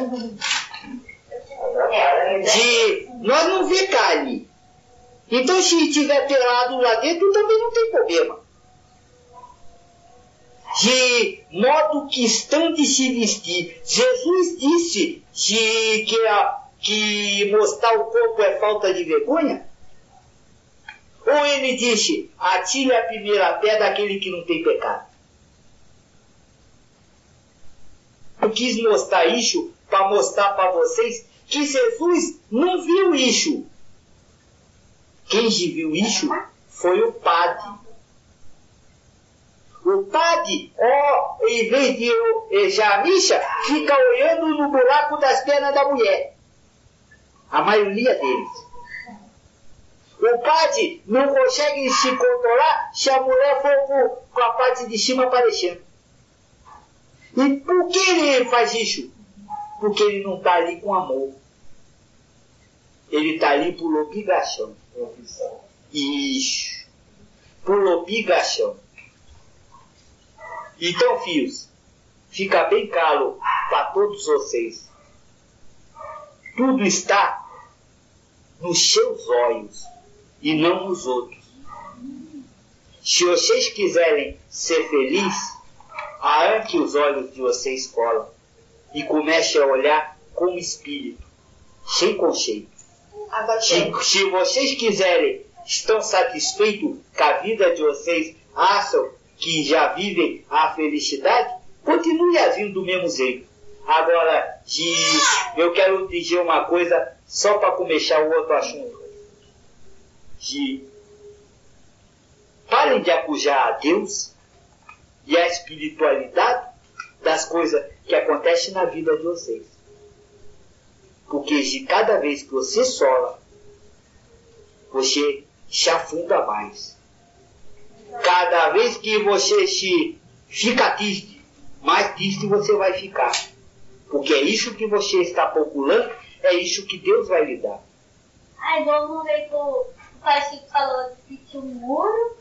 De nós não vê carne. Então se estiver pelado lá dentro também não tem problema. De modo que estão de se vestir. Jesus disse de que, a, que mostrar o corpo é falta de vergonha? Ou ele disse, atire a primeira pedra daquele que não tem pecado? Eu quis mostrar isso para mostrar para vocês que Jesus não viu isso. Quem viu isso foi o padre. O padre, ó, em vez de beijar a missa, fica olhando no buraco das pernas da mulher. A maioria deles. O padre não consegue se controlar se a mulher for com a parte de cima aparecendo. E por que ele faz isso? Porque ele não está ali com amor. Ele está ali por obrigação. Isso. Por obrigação. Então, filhos, fica bem claro para todos vocês. Tudo está nos seus olhos e não nos outros. Se vocês quiserem ser felizes, arranque os olhos de vocês fora e comece a olhar como espírito, sem conceito. Se, se vocês quiserem, estão satisfeitos com a vida de vocês, acham que já vivem a felicidade, continue agindo do mesmo jeito. Agora, de, eu quero dizer uma coisa só para começar o outro assunto. De, parem de acusar a Deus e a espiritualidade das coisas que acontecem na vida de vocês. Porque de cada vez que você sola, você se afunda mais. Cada vez que você se fica triste, mais triste você vai ficar. Porque é isso que você está procurando, é isso que Deus vai lhe dar. Aí vamos ver que o Pai Chico falou que tinha um muro,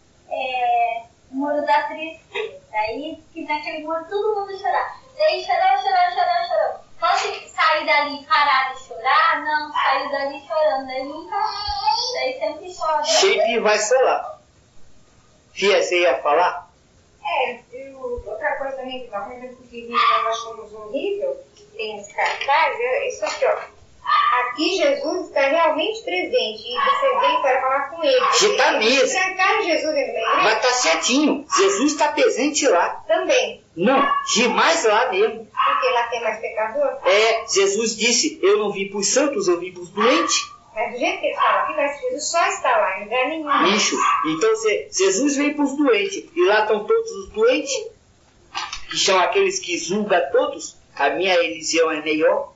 é, o muro da tristeza. Aí que naquele muro todo mundo chorar. Daí chorou, chorou, chorou, chorou. Pode sair dali parar de chorar? Não, saiu dali chorando. Daí nunca, daí sempre chora. Sempre vai solar. Fia, você ia falar? É, eu, outra coisa também que nós inclusive nós achamos um livro, tem esse cartaz, é isso aqui, ó. Aqui Jesus está realmente presente e você vem para falar com ele. Você está mesmo. Trancar Jesus dentro da igreja? Mas está certinho. Jesus está presente lá. Também. Não, demais lá mesmo. Porque lá tem mais pecador? É, Jesus disse, eu não vim para os santos, eu vim para os doentes. Mas do jeito que ele fala aqui, mas Jesus só está lá, em lugar nenhum. Isso. Então Jesus vem para os doentes. E lá estão todos os doentes, que são aqueles que julgam todos. A minha religião é melhor.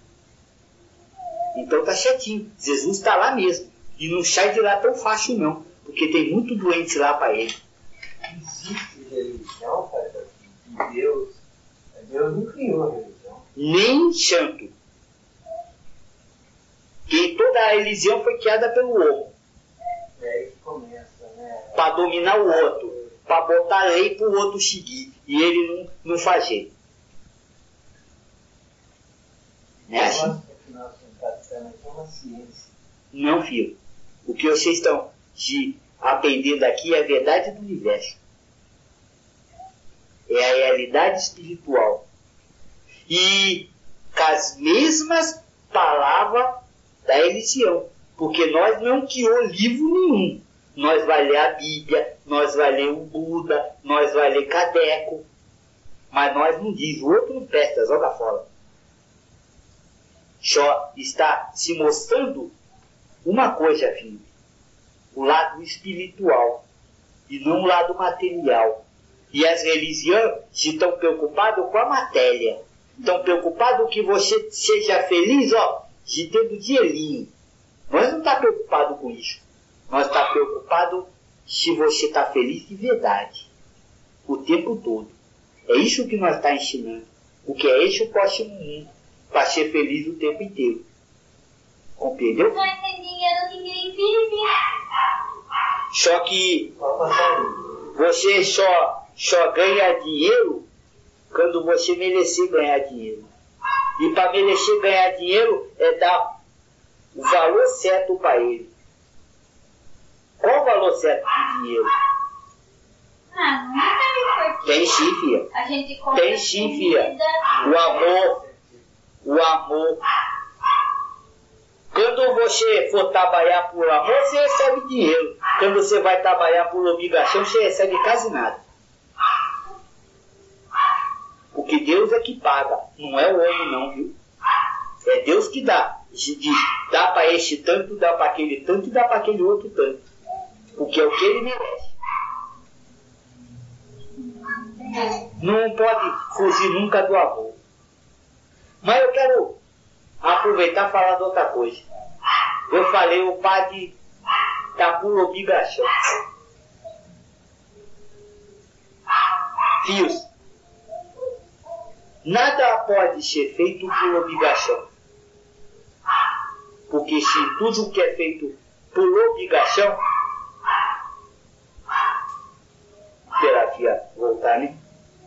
Então tá certinho. Jesus está lá mesmo. E não sai de lá tão fácil não. Porque tem muito doente lá para ele. Existe religião, pai, de Deus. Deus não criou a religião. Nem santo. Que toda a religião foi criada pelo homem. É aí que começa, né? Para dominar o outro. Para botar lei para o outro seguir. E ele não, não fazer. Não é assim? Nossa, que nós estamos tratando aqui é uma ciência. Não, filho. O que vocês estão de aprendendo aqui é a verdade do universo. É a realidade espiritual. E com as mesmas palavras da religião. Porque nós não criou livro nenhum. Nós vai ler a Bíblia, nós vai ler o Buda, nós vai ler Cadeco. Mas nós não diz, o outro não presta, joga fora. Só está se mostrando uma coisa, filho. O lado espiritual. e não o lado material. E as religiões estão preocupadas com a matéria. Estão preocupados que você seja feliz, ó, de tendo dinheirinho. Nós não estamos preocupados com isso. Nós estamos preocupados se você está feliz de verdade. O tempo todo. É isso que nós estamos ensinando. Porque é esse o próximo mundo. Para ser feliz o tempo inteiro. Compreendeu? Mas sem dinheiro ninguém vive. Só que você só, só ganha dinheiro quando você merecer ganhar dinheiro. E para merecer ganhar dinheiro é dar o valor certo para ele. Qual o valor certo do dinheiro? Ah, nunca me foi. Tem sim, filha. A gente compra Tem sim, filha. O amor. O amor. Quando você for trabalhar por amor, você recebe dinheiro. Quando você vai trabalhar por obrigação, você recebe quase nada. Porque Deus é que paga, não é o homem não, viu? É Deus que dá. Diz, dá para este tanto, dá para aquele tanto e dá para aquele outro tanto. Porque é o que ele merece. Não pode fugir nunca do amor. Mas eu quero aproveitar e falar de outra coisa. Eu falei, o padre está por obrigação. Filhos, nada pode ser feito por obrigação. Porque se tudo que é feito por obrigação, terapia voltar, né?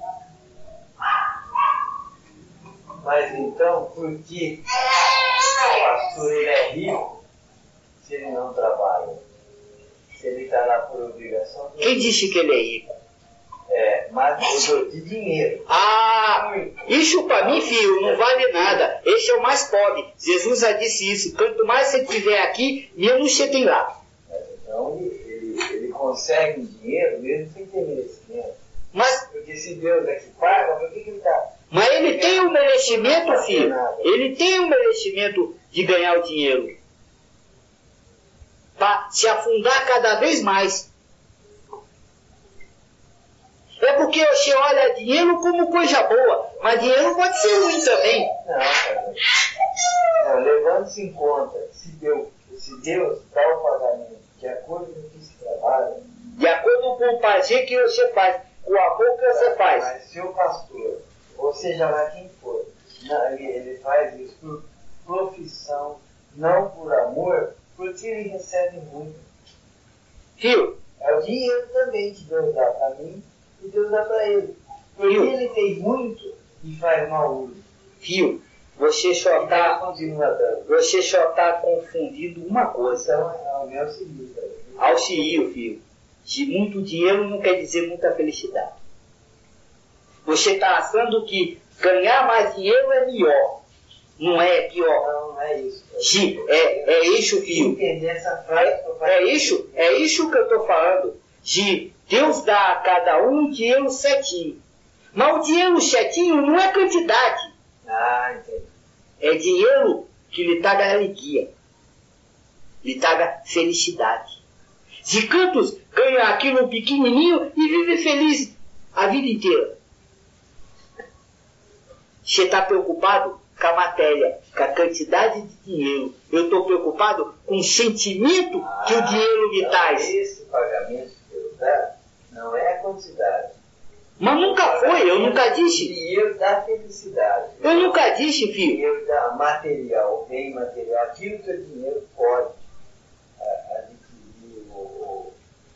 Mas então, por que o pastor ele é rico se ele não trabalha? Se ele está lá por obrigação? Quem disse que ele é rico? É, mas eu dou de dinheiro. Ah, isso para mim, filho, não vale nada. Esse é o mais pobre. Jesus já disse isso. Quanto mais você tiver aqui, menos você tem lá. Mas então ele, ele, ele consegue dinheiro mesmo sem ter merecimento. Mas, Porque se Deus é que paga, por que, que ele está... mas ele tem o merecimento, filho. Ele tem o merecimento de ganhar o dinheiro. Para se afundar cada vez mais. É porque você olha dinheiro como coisa boa, mas dinheiro pode ser ruim também. Não, cara. Não, levando-se em conta, se Deus, se Deus dá o pagamento de acordo com o que se trabalha... De acordo com o prazer que você faz, com o amor que você faz. Mas se o pastor, ou seja lá quem for, não, ele, ele faz isso por profissão, não por amor, porque ele recebe muito. Filho, É o dinheiro também que Deus dá para mim e Deus dá para ele. Porque Filho. ele tem muito e faz mau uso. filho, você só E Deus está continua dando. você só tá confundindo uma coisa. Então, é o meu seguinte. Auxílio, filho. De muito dinheiro não quer dizer muita felicidade. Você está achando que ganhar mais dinheiro é melhor. Não é pior. Não, não é isso. De, é, é isso, filho. Entender essa frase. É, é isso, é isso que eu estou falando. De Deus dá a cada um o dinheiro certinho. Mas o dinheiro certinho não é quantidade. Ah, entendi. É dinheiro que lhe traga alegria. Lhe traga felicidade. De cantos ganha aquilo pequenininho e vive feliz a vida inteira. Você está preocupado com a matéria, com a quantidade de dinheiro. Eu estou preocupado com o sentimento que o dinheiro me então, traz. Esse pagamento que Deus dá não é a quantidade. Mas nunca foi, eu nunca O disse. dinheiro dá felicidade. Eu nunca disse, O filho. dinheiro dá material, o bem material, aquilo que o dinheiro pode ah, adquirir ou...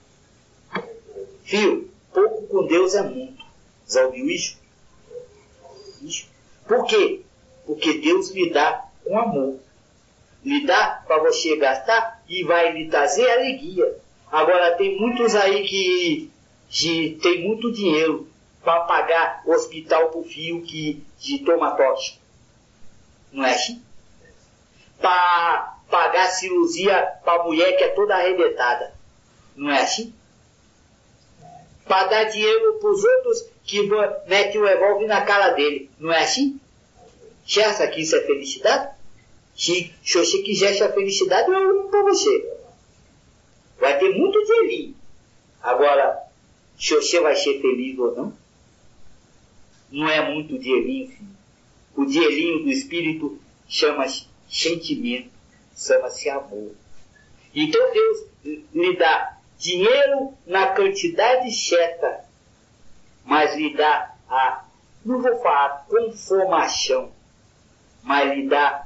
Filho, pouco com Deus é muito. Já ouviu isso? Isso. Por quê? Porque Deus lhe dá com amor. Lhe dá para você gastar e vai lhe trazer alegria. Agora tem muitos aí que, que tem muito dinheiro para pagar hospital para o filho que de toma toque. Não é assim? Para pagar cirurgia para a mulher que é toda arrebentada. Não é assim? Para dar dinheiro para os outros que metem o revólver na cara dele. Não é assim? Você acha que isso é felicidade? Se, se você quisesse a felicidade, eu não para você. Vai ter muito dinheirinho. Agora, se você vai ser feliz ou não, não é muito o dinheirinho, filho. O dinheirinho do espírito chama-se sentimento, chama-se amor. Então Deus lhe dá dinheiro na quantidade certa, mas lhe dá a, não vou falar conformação, mas lhe dá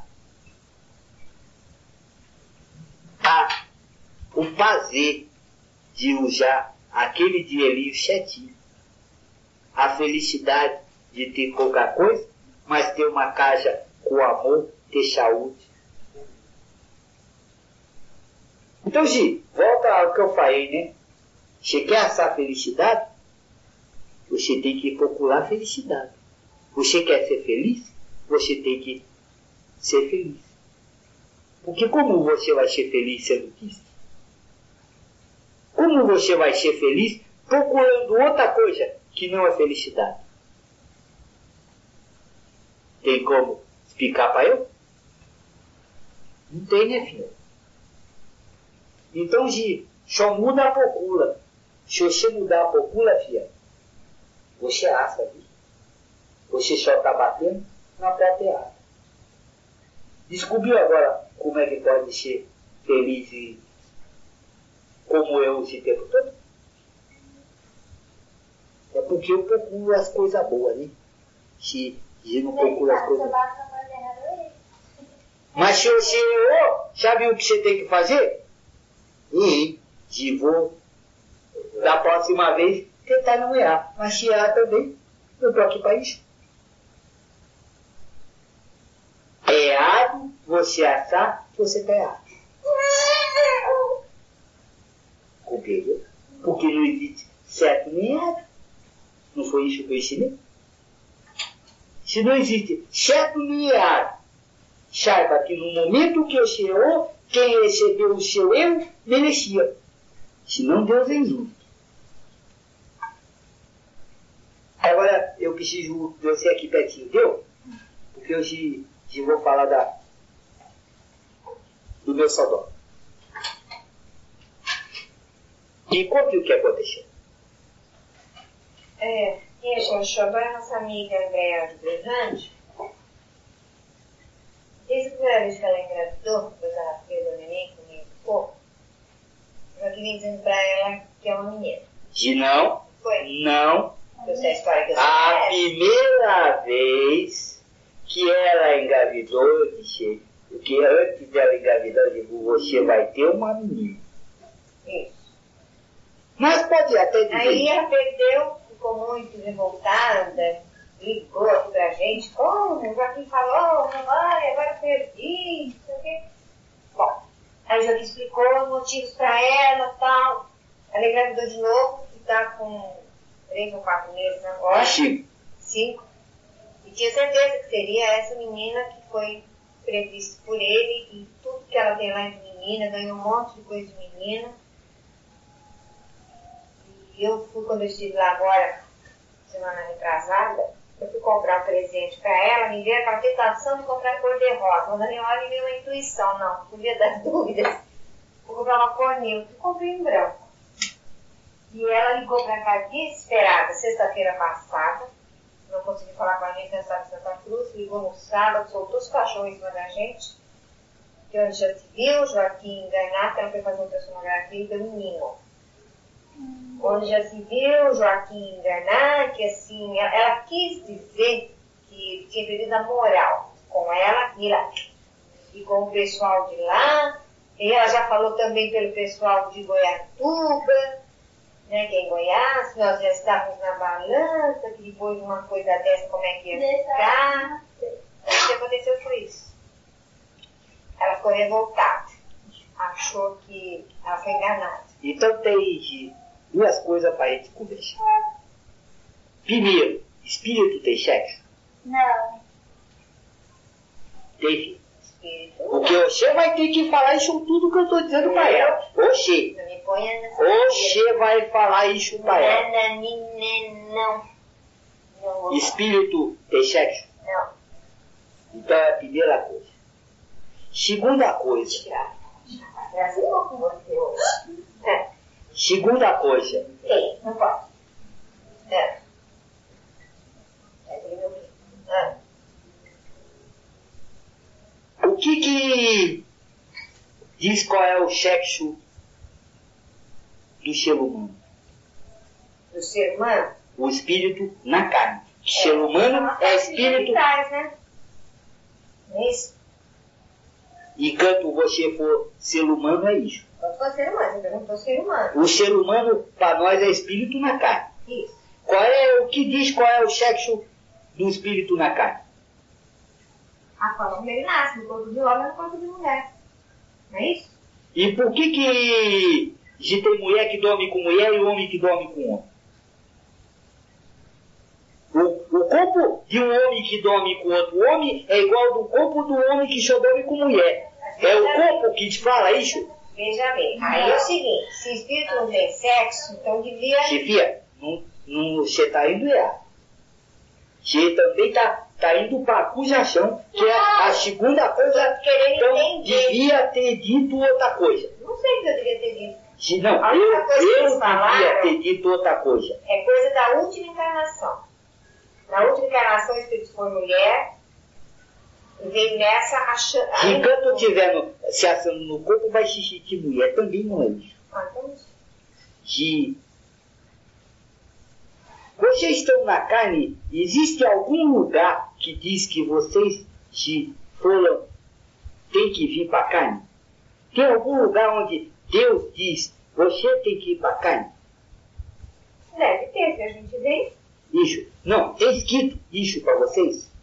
a, o prazer de usar aquele dinheirinho certinho. A felicidade de ter pouca coisa, mas ter uma casa com amor, ter saúde. Então, Gi, volta ao que eu falei, né? Você quer essa felicidade? Você tem que procurar a felicidade. Você quer ser feliz? Você tem que ser feliz. Porque como você vai ser feliz sendo triste? Como você vai ser feliz procurando outra coisa que não é felicidade? Tem como explicar para eu? Não tem, né, filho? Então, Gi, só muda a procura. Se você mudar a procura, filha, você acha, viu? Você só está batendo na porta errada. Descobriu agora como é que pode ser feliz e como eu esse tempo todo? É porque eu procuro as coisas boas, né? Se eu não procuro as coisas boas. Mas se você errou, sabe o que você tem que fazer? E de vou, da próxima vez, tentar não errar. Mas se errar também, eu estou aqui para isso. É errado você achar que você está errado. Compreendeu? Porque não existe certo nem errado. Não foi isso que eu ensinei? Se não existe certo nem errado, saiba que no momento que você errou, quem recebeu o seu erro merecia. Senão Deus é injusto. Agora eu preciso de você aqui pertinho, viu? Porque hoje eu vou falar da, do meu xodó. E conte o que aconteceu. É, o xodó é a nossa amiga Andréa do Grande. Desde a primeira vez que ela engravidou, depois ela fez o neném comigo um pouco, eu vim dizendo pra ela que é uma menina. De não? Foi? Não. Essa é a história que eu A primeira vez que ela engravidou, eu disse, porque antes dela engravidar, eu digo, você vai ter uma menina. Isso. Mas pode até dizer. Aí ela perdeu, ficou muito revoltada, ligou aqui pra gente, como? O Joaquim falou, mamãe, agora eu perdi, não sei o quê. Bom, aí o Joaquim explicou os motivos pra ela e tal. Ela engravidou de novo, que tá com três ou quatro meses agora. Cinco. Cinco. E tinha certeza que seria essa menina que foi prevista por ele, e tudo que ela tem lá é de menina, ganhou um monte de coisa de menina. E eu fui, quando eu estive lá agora, semana retrasada, eu fui comprar um presente para ela, me veio aquela tentação de comprar cor de rosa. Mas na minha hora me veio uma intuição, não, podia dar dúvidas. Vou comprar uma cor neutra, comprei em branco. E ela ligou para cá desesperada, sexta-feira passada, não consegui falar com a gente nessa Santa Cruz, ligou no sábado, soltou os cachorros em cima da gente, que onde já se viu, Joaquim enganar, que ela foi fazer outra sonografia do menino. Hum. Onde já se viu, Joaquim enganar, que assim, ela, ela quis dizer que tinha perdido a moral com ela e, lá, e com o pessoal de lá, e ela já falou também pelo pessoal de Goiatuba, né, que é em Goiás, nós já estávamos na balança, que depois de uma coisa dessa, como é que ia ficar. O que aconteceu foi isso. Ela ficou revoltada. Achou que ela foi enganada. Então tem duas coisas para a gente conversar. Primeiro, espírito tem sexo? Não. Tem. Porque você vai ter que falar isso tudo que eu estou dizendo para ela. Oxê. Não me ponha nessa. Oxê vai falar isso para ela. Não. Não. Espírito tem sexo? Não. Então é a primeira coisa. Segunda coisa. Brasil com você hoje. Segunda coisa. Sim, não pode. É. É. O que que diz qual é o sexo do ser humano? Do ser humano? O espírito na carne. O ser humano é espírito. Né? É isso. E quando você for ser humano, é isso. Quando for ser humano, você perguntou ser humano. O ser humano, para nós, é espírito na carne. Isso. Qual é o que diz qual é o sexo do espírito na carne? A forma como ele nasce, no corpo de homem ou no corpo de mulher. Não é isso? E por que que se tem mulher que dorme com mulher e homem que dorme com homem? O, o corpo de um homem que dorme com outro homem é igual do corpo do homem que só dorme com mulher. É o corpo que te fala isso? Veja bem, aí é o seguinte, se espírito não tem sexo, então devia... Chefia, não, não, você está indo errado. Você também está tá indo para acusação, que é a segunda coisa, então devia ter dito outra coisa. Não sei o que eu devia ter dito. Se não, A eu, única coisa que eu eles devia falaram ter dito outra coisa. É coisa da última encarnação. Na última encarnação o espírito foi mulher e veio nessa achando... Enquanto eu estiver no, se assando no corpo, vai se sentir mulher. Também não é isso. Ah, então... De... Vocês estão na carne, existe algum lugar que diz que vocês, se foram, tem que vir para a carne? Tem algum lugar onde Deus diz, você tem que ir para a carne? Deve ter, se a gente vê. Isso. Não, tem escrito isso para vocês?